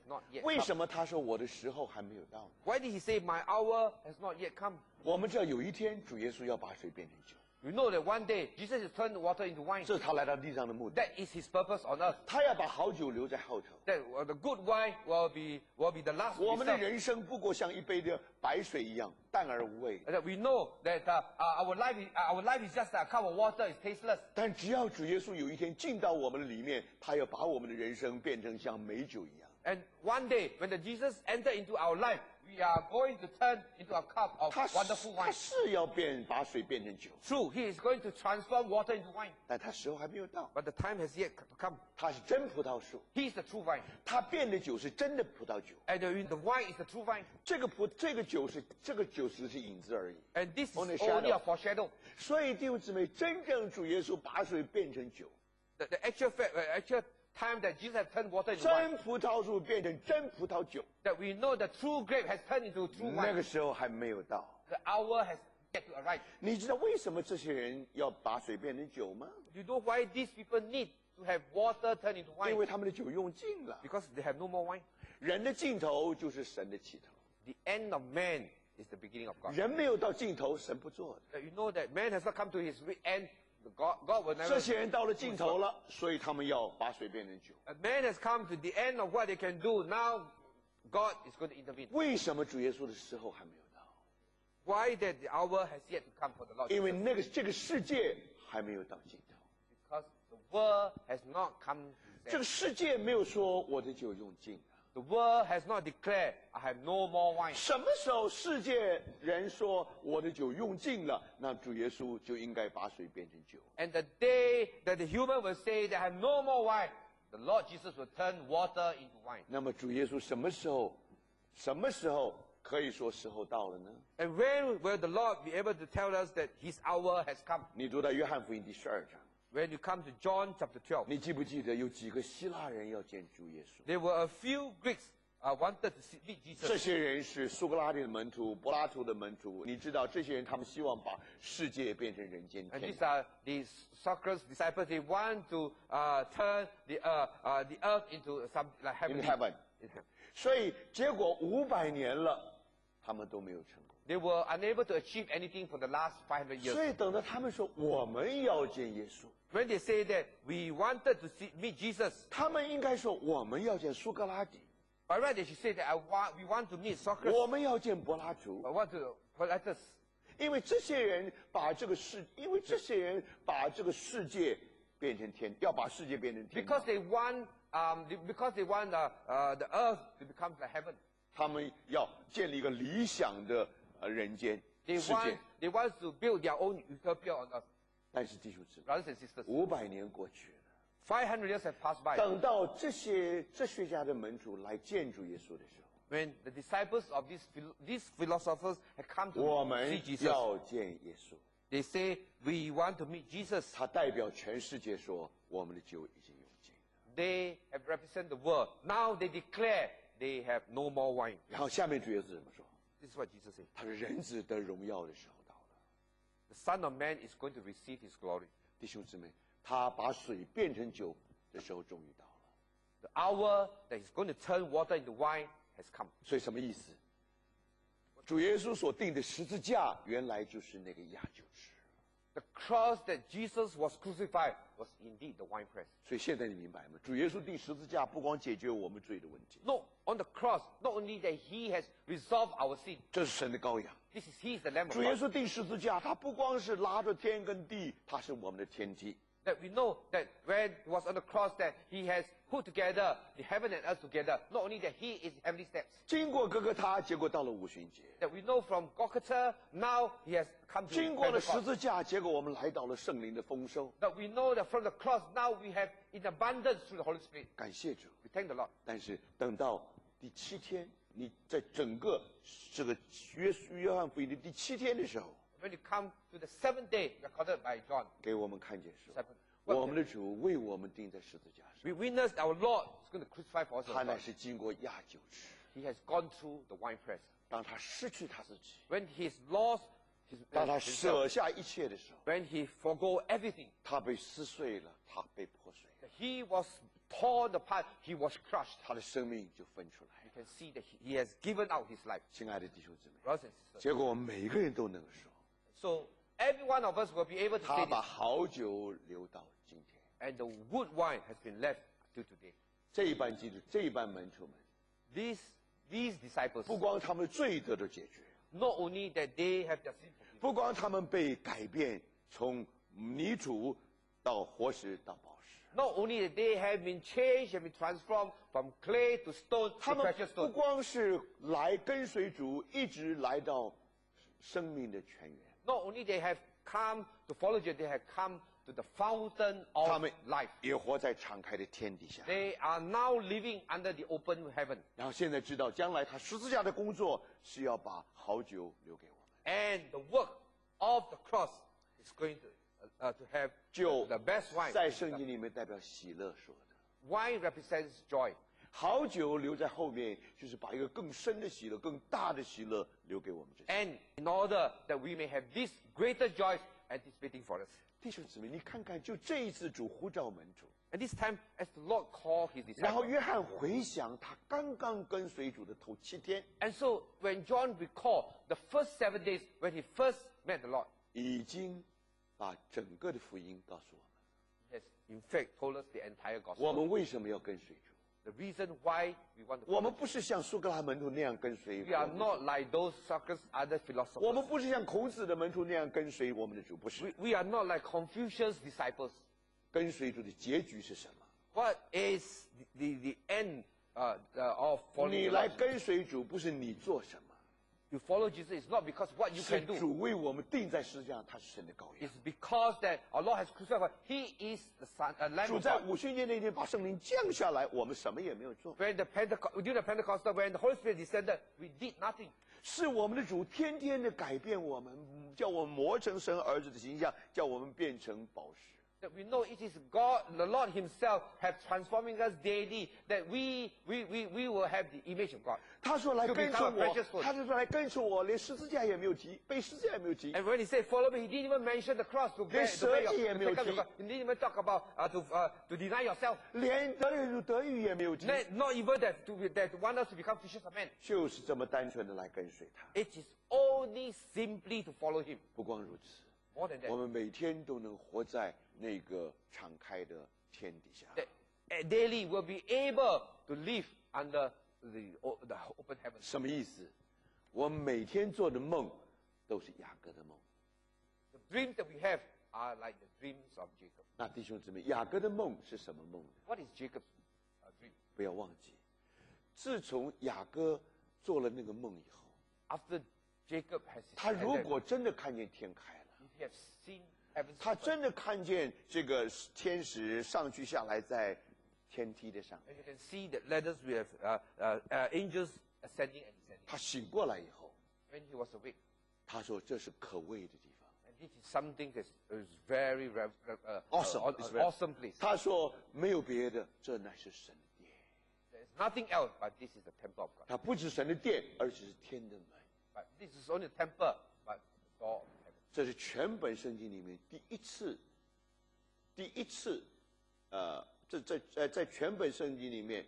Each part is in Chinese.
not yet 为 come. 什么他说我的时候还没有到呢？ Why did he say, my hour has not yet come? 我们知道有一天主耶稣要把水变成酒， We know that one day Jesus has turned water into wine. 这是他来到地上的目的。 That is his purpose on earth. 他要把好酒留在后头。 That the good wine will be the last 我们的 result. 人生不过像一杯的白水一样，淡而无味。 That we know that our life is just a cup of water, is tasteless. 但只要主耶稣有一天进到我们的里面，他要把我们的人生变成像美酒一样。 And one day, when the Jesus enter into our life, we are going to turn into a cup of 他 wonderful 他 wine. 是要把水变成酒， True, he is going to transform water into wine. 但他时候还没有到。 But the time has yet to come. 他是真葡萄树， He is the true vine. 他变的酒是真的葡萄酒。 And the wine is the true vine. 这个酒只是影子而已。 And this is Only only a shadow. foreshadow. 所以弟兄姊妹，真正主耶稣把水变成酒， The actual time that Jesus has turned water into wine. 真葡萄树变成真葡萄酒， That we know the true grape has turned into true 那 wine. 个时候还没有到。 The hour has yet to arrive. 你知道为什么这些人要把水变成酒吗？ You know why these people need to have water turned into 因 wine? 为他们的酒用尽了。 Because they have no more wine. 人的尽头就是神的起头， The end of man is the beginning of God. 人没有到尽头，神不做的。 That you know that man has not come to his end. God will never. 这些人到了尽头了，所以他们要把水变成酒。 A man has come to the end of what they can do. Now, God is going to intervene. 为什么主耶稣的时候还没有到？ Why that the hour has yet to come for the Lord? 因为这个世界还没有到尽头。 Because the world has not come to its 这个 end. 世界没有说我的酒用尽了。 The world has not declared, I have no more wine. 什么时候世界人说我的酒用尽了，那主耶稣就应该把水变成酒。 And the day that the human will say they have no more wine, the Lord Jesus will turn water into wine. 那么主耶稣什么时候可以说时候到了呢？ And when will the Lord be able to tell us that his hour has come? 你读到约翰福音第12章， When you come to John chapter 12, 你记不记得有几个希腊人要见主耶稣？ there were a few Greeks wanted to meet 这 Jesus. 些人是苏格拉底的门徒、柏拉图的门徒。你知道，这些人他们希望把世界变成人间 And 天 these 堂。 are the Socrates disciples. They want to turn the earth into some like In heaven. heaven. 所以结果500年了，他们都没有成功。 They were unable to achieve anything for the last 500 years. 所以等到他们说我们要见耶稣， When they say that we wanted to meet Jesus, 他们应该说我们要见苏格拉底， by right they should say that we want to meet Socrates. 我们要见柏拉图， I want to Pilatus. 因为这些人把这个世界变成天，要把世界变成天堂 Because they want the earth to become the heaven. 他们要建立一个理想的人间 They 世界。 want to build their own utopia on earth. 但是弟兄姊妹， Brothers and sisters, 500年过去了， 500 years have passed by. 等到这些哲学家的门徒来见主耶稣的时候， When the disciples of these philosophers had come to 我 see 们 Jesus, 要见耶稣。 they say, we want to meet Jesus. 他代表全世界说，我们的酒已经用尽了。 They have represented the world. Now they declare they have no more wine. 然后下面主耶稣怎么说？ This is what Jesus said. 他说人子得荣耀的时候到了。 The Son of Man is going to receive his glory. 弟兄姊妹，他把水变成酒的时候终于到了。 The hour that he's going to turn water into wine has come. 所以什么意思？主耶稣所定的十字架，原来就是那个压酒池。 The cross that Jesus was crucified was indeed the winepress. 所以现在你明白吗？主耶稣定十字架，不光解决我们罪的问题， No, on the cross, not only that he has resolved our sin, 这是神的羔羊。 this is he is the Lamb of 主耶 God. 稣定十字架，他不光是拉着天跟地，他是我们的天梯。 That we know that when he was on the cross that he has put together the heaven and earth together. Not only that he is heavenly steps. 经过哥哥他，结果到了五旬节； That we know from Golgotha, now he has come to 经过了十 Pentecost. 字架，结果我们来到了圣灵的丰收。 That we know that from the cross, now we have in abundance through the Holy Spirit. 感谢主。 We thank the Lord. 但是等到第7天，你在整个这个约翰福音的第7天的时候， When you come to the seventh day recorded by John, 给我们看见说， seven, 我们的主为我们钉在十字架上， we witness our Lord is going to crucify for us. 他乃是经过压酒池。 He has gone through the winepress. 当他失去他自己， When he's lost his, 当他 himself, 舍下一切的时候， when he forgo everything, 他被撕碎了，他被破碎了。 he was torn apart, he was crushed. 他的生命就分出来 You。can see that he has given out his life. 亲爱的弟兄姊妹， Brothers and sisters. 结果我们每一个人都能够说， So every one of us will be able to 他 say 把 this. 好酒留到今天。 And the good wine has been left till today. 这一班基督，这一班门徒们， These disciples, 不光他们的罪得到解决， not only that they have their sin forgiven, 不光他们被改变，从泥土到活石到宝石， not only that they have been changed and been transformed from clay to stone 他 to 们 precious 不 stone. 光是来跟随主，一直来到生命的泉源， Not only they have come to follow you, they have come to the fountain 他 of 们 life. 也活在敞开的天底下。 They are now living under the open heaven. 然后现在知道，将来他十字架的工作是要把好酒留给我们。 And the work of the cross is going to have 酒 the best wine. 在圣经里面代表喜乐说的， Wine represents joy. 好酒留在后面，就是把一个更深的喜乐、更大的喜乐留给我们这些 And in order that we may have this greater joy anticipating for us. 弟兄姊妹。你看看，就这一次主呼召门徒， And this time, as the Lord called his 然后 disciples. 约翰回想他刚刚跟随主的头7天， And so when John recalled the first 7 days when he first met the Lord, 已经把整个的福音告诉我们。 he has in fact told us the entire 我 gospel. 们为什么要跟随主？ The reason why we want to 我 follow 们不是像苏格拉门徒那样跟随 We are 我们的 not 主， like those suckers, other 我们 philosophers. 不是像孔子的门徒那样跟随我们的主，不是。 We are not like Confucius' disciples. 跟随主的结局是什么？ What is the end of 你 following the 来 Lord? 跟随主，不是你做什么， You follow Jesus is not because what you 是 can do. 主为我们定在十字架上，他是神的羔羊 It's。because that our Lord has crucified. He is the Son, Lamb 主 of 在 God. 五旬节那天把圣灵降下来，我们什么也没有做， During the Pentecostal, when the Holy Spirit descended, we did nothing. 是我们的主天天的改变我们，叫我们磨成神儿子的形象，叫我们变成宝石。 That we know it is God, the Lord Himself, have transforming us daily. That we will have the image of God. 他说来 To 跟 become 从 a 我 precious，stone. 他就说来跟从我，连十字架也没有提，背十字架也没有提。 And when He said follow me, He didn't even mention the cross to bear, to bear your, to take up your cross. He didn't even talk about to deny yourself. 连德语也没有提， Not even that want us to become fishers of men. 就是这么单纯的来跟随他。 It is only simply to follow Him. 不光如此， More than 我 that. 们每天都能活在那个敞开的天底下。 That daily we'll be able to live under the open heaven. 什么意思？我们每天做的梦都是雅各的梦。 The dreams that we have are like the dreams of Jacob. 那弟兄姊妹，雅各的梦是什么梦呢？ What is Jacob's dream? 不要忘记，自从雅各做了那个梦以后， After Jacob has 他 and 如 then 果真的看见天开了， if he has seen heaven, 他真的看见这个天使上去下来在天梯的上， and you can see that ladders we have angels ascending and descending. 他醒过来以后， When he was awake, 他说这是可畏的地方。 and this is something that is very Awesome. awesome place. 他说没有别的，这乃是神的殿。 There is nothing else but this is the temple of God. 它不止神的殿，而且是天的门。 But this is only a temple, but the door of heaven. 这是全本圣经里面第一次，在全本圣经里面，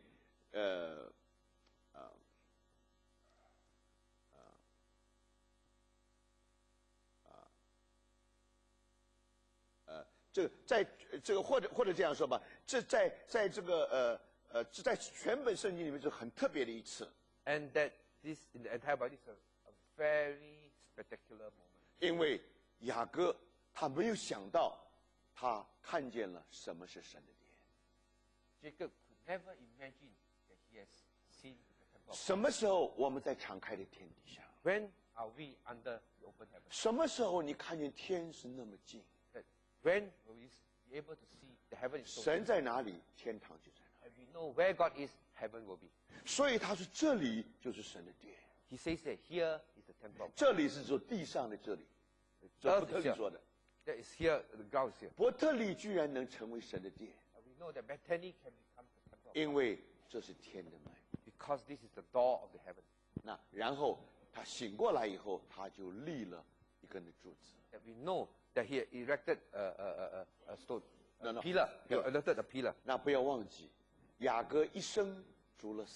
这个在这个或者这样说吧，这在这个这在全本圣经里面是很特别的一次， And that this in the entire Bible is a very spectacular moment. 因为雅各他没有想到，他看见了什么是神的殿。 Jacob could never imagine that he has seen the temple of God. 什么时候我们在敞开的天底下？ When are we under the open heaven? 什么时候你看见天是那么近？ That when will we be able to see the heaven is so 神 close? 在哪里，天堂就在哪里。 And we know where God is, heaven will be. 所以他说这里就是神的殿， He says that here is the temple of God. 这里是说地上的这里，这 Earth 伯特 is 利 here. 说的。 That is here, the ground is here. 伯特利居然能成为神的殿， And we know that Bethany can become the temple of 因为这是天的门。 God because this is the door of the heaven. 那然后他醒过来以后，他就立了一根的柱子。 That we know that he erected a stone, No, no. pillar. He No. erected a pillar. 那不要忘记， 雅各一生筑了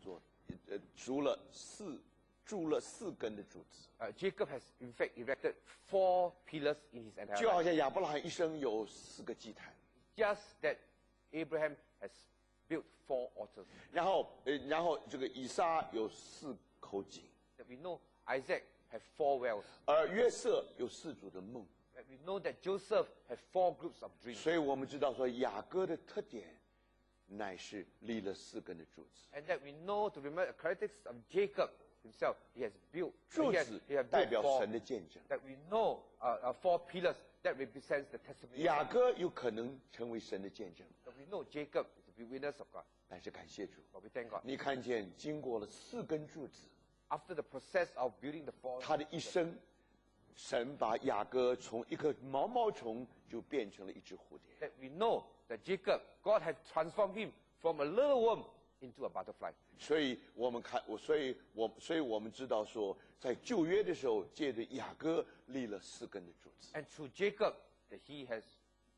四根的柱子， Jacob has in fact erected 4 pillars in his entire 就 life. 好像亚伯拉罕一生有4个祭坛， Just that Abraham has built 4 altars. 然后这个以撒有4口井， That we know Isaac have 4 wells. 而约瑟有4组的梦， That we know that Joseph have 4 groups of dreams. 所以我们知道说雅各的特点乃是立了4根的柱子。 And that we know to remember the characteristics of Jacob himself. He has built 柱 he 子 has 代 built 表 4. 神的见证， That we know 4 pillars that represents the testimony. 雅各有可能成为神的见证， That we know Jacob is to be witness of God. 但是感谢主， But we thank God. 你看见经过了4根柱子， After the process of building the 4, 他的一生，神把雅各从一个毛毛虫就变成了一只蝴蝶。 that we know that Jacob, God has transformed him from a little worm into a butterfly. 所以我们知道说，在旧约的时候，借着雅各立了4根的柱子。 And through Jacob, that he has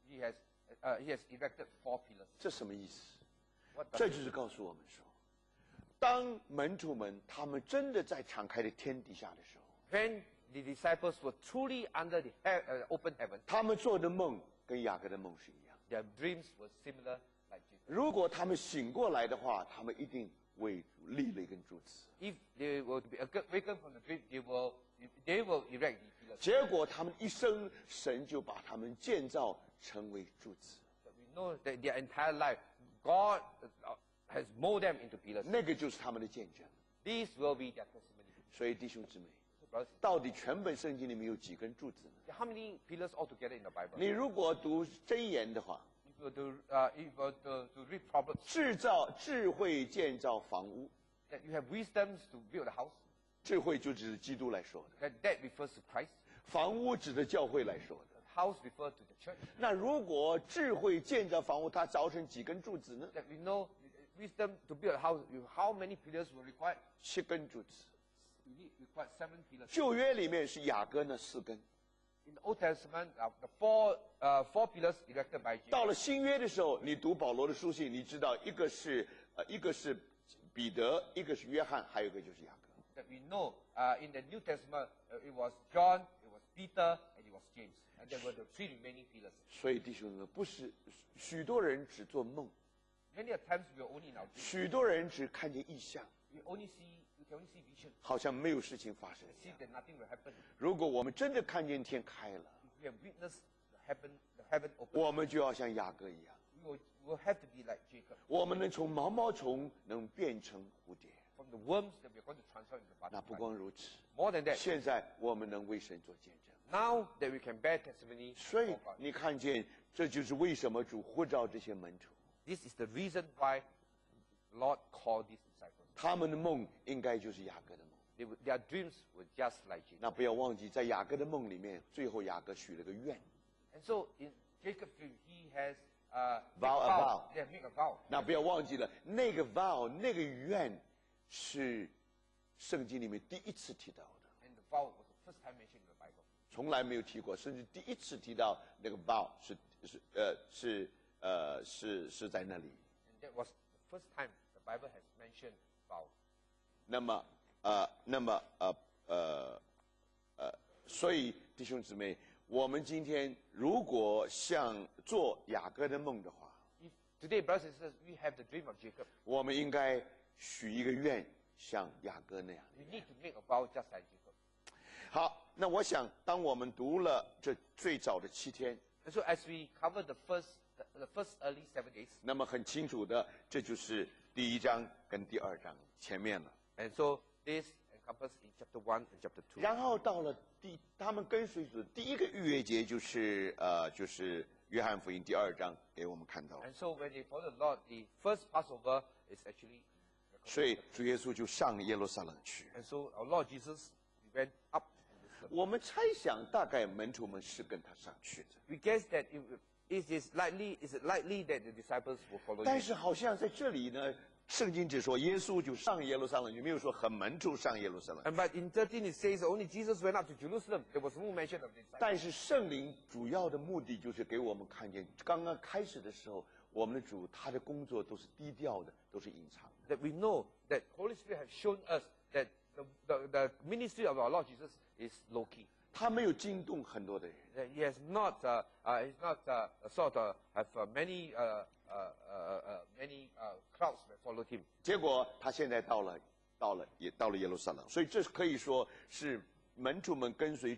erected 4 pillars. 这什么意思？ What does 这就是告诉我们说，当门徒们他们真的在敞开的天底下的时候， when the disciples were truly under the open heaven, 他们做的梦跟雅各的梦是一样。 their dreams were similar like Jacob. 如果他们醒过来的话，他们一定为主立了一根柱子。 If they were to be awakened from the dream, they will erect the pillars. 结果他们一生，神就把他们建造成为柱子。 But we know that their entire life, God has molded them into pillars. 那个就是他们的见证。 These will be their testimony. 所以弟兄姊妹， So, brothers, 到底全本圣经里面有几根柱子呢？ how many pillars altogether in the Bible? 你如果读箴言的话， If you were to read Proverbs, 智慧建造房屋， that you have wisdoms to build a house, 智慧就指基督来说的， that refers to Christ. 房屋指的教会来说的。 House refers to the church. 那如果智慧建造房屋，它造成几根柱子呢？ That we know wisdom to build a house, how many pillars were required? 7根柱子。 We need required 7 pillars. 旧约里面是雅各那4根， In the Old Testament, the four pillars erected by 到 Jesus. 了新约的时候，你读保罗的书信，你知道一个是彼得，一个是约翰，还有一个就是雅各。 That we know in the New Testament, it was John, it was Peter, and it was James. And there were the 3 remaining pillars. 所以弟兄们，不是许多人只做梦， Many a times we are only in our dreams. 许多人只看见异象， We can only see vision. 好像没有事情发生 We 一 see 样。 that nothing will happen. 如果我们真的看见天开了， If we have witnessed the heaven open, 我们就要像雅各一样， we will have to be like Jacob. 我们能从毛毛虫能变成蝴蝶。 From the worms that we are going to transform into 那不 butterflies. 光如此， More than that, 现在我们能为神做见证。 now that we can bear testimony 所以 for God. 你看见，这就是为什么主呼召这些门徒， This is the reason why Lord called these disciples. 他们的梦应该就是雅各的梦。 Their dreams were just like Jacob. 那不要忘记，在雅各的梦里面，最后雅各许了个愿。 And so in Jacob's dream, he has Vow a vow. Yeah, make a vow. 那不要忘记了，那个 vow 那个愿是圣经里面第一次提到的， And the vow was the first time mentioned in the Bible. 从来没有提过，甚至第一次提到那个 vow 是在那里。 And that was the first time the Bible has mentioned vow. 所以弟兄姊妹，我们今天如果像做雅各的梦的话， If today, brothers and sisters, we have the dream of Jacob, 我们应该许一个愿，像雅各那样。 we need to make a vow just like Jacob. 好，那我想，当我们读了这最早的7天， And so as we cover the first early 7 days, 那么很清楚的，这就是第1章跟第2章前面了。 and so this encompassed in chapter 1 and chapter 2. 然后到了他们跟随主的第一个逾越节，就是约翰福音第2章给我们看到。 And so when they follow the Lord, the first Passover is actually. 所以主耶稣就上耶路撒冷去。 And so our Lord Jesus went up. 我们猜想，大概门徒们是跟他上去的， We guess that is it likely that the disciples will follow 但 him? 是好像在这里呢，圣经只说耶稣就上耶路撒冷去，没有说和门徒上耶路撒冷。 And but in 13 it says only Jesus went up to Jerusalem. There was no mention of the disciples. 但是圣灵主要的目的就是给我们看见，刚刚开始的时候， 我们的主他的工作都是低调的，都是隐藏的。 That we know that Holy Spirit has shown us that the ministry of our Lord Jesus is low key. 他没有惊动很多的人， That he has not, sort of have many crowds that followed him. 结果他现在到了耶路撒冷，所以这可以说是门徒们跟随